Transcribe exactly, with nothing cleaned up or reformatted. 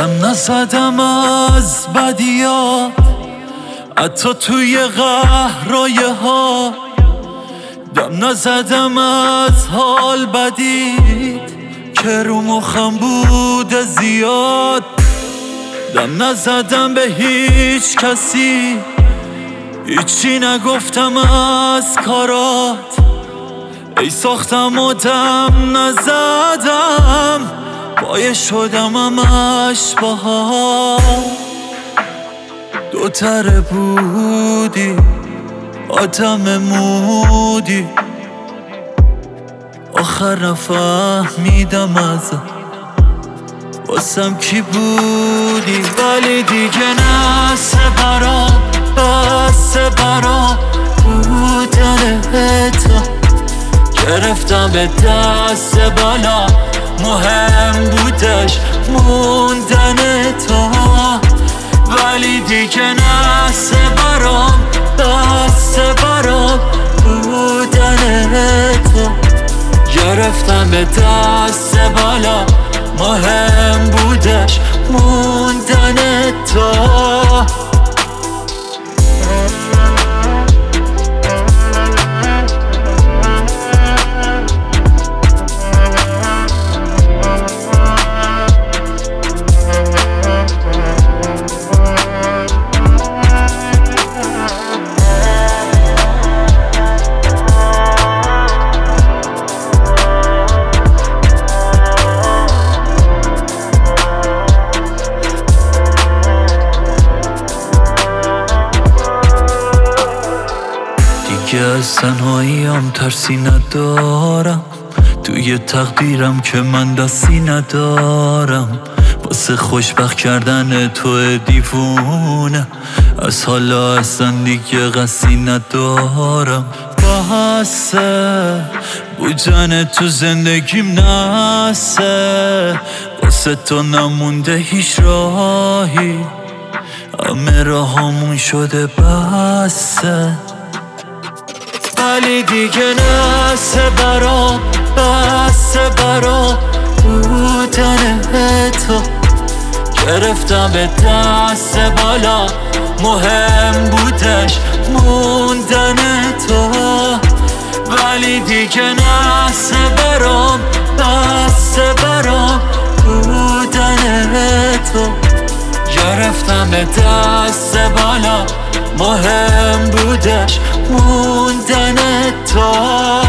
دم نزدم از بدیات، حتی توی قهرای ها دم نزدم از حال بدید که رو مخم بوده زیاد. دم نزدم به هیچ کسی، هیچی نگفتم از کارات. ای ساختم و دم نزدم، پایه شدم همش باها. دو تره بودی آدم مودی، آخر نفهمیدم ازت واسم کی بودی. ولی دیگه نسه برام بسه برام بودن تو، گرفتم به دست بالا، مهم بودش موندن تو. ولی دیگه نسه برام بسه برام بودن تو، گرفتم به دست بالا، مهم بودش موندن تو. دیگه از تنهاییم ترسی ندارم، توی تقدیرم که من دستی ندارم. واسه خوشبخت کردن تو دیوونه، از حالا اصلا دیگه قصی ندارم. بسه بودن تو زندگیم نسه، واسه تو نمونده هیچ راهی، همه راهامون شده بسه. ولی دیگه نسه برام بسه برام بودن تو، گرفتم به دست بالا، مهم بودش موندن تو. ولی دیگه نسه برام بسه برام بودن تو، گرفتم به دست بالا، مهم بودش موندن تو.